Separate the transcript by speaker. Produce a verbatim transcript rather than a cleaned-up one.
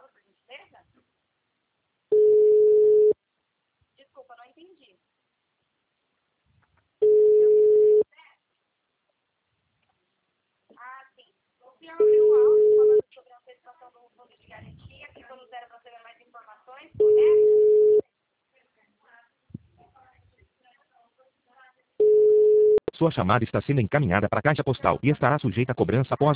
Speaker 1: Sua chamada está sendo encaminhada para a caixa postal e estará sujeita a cobrança após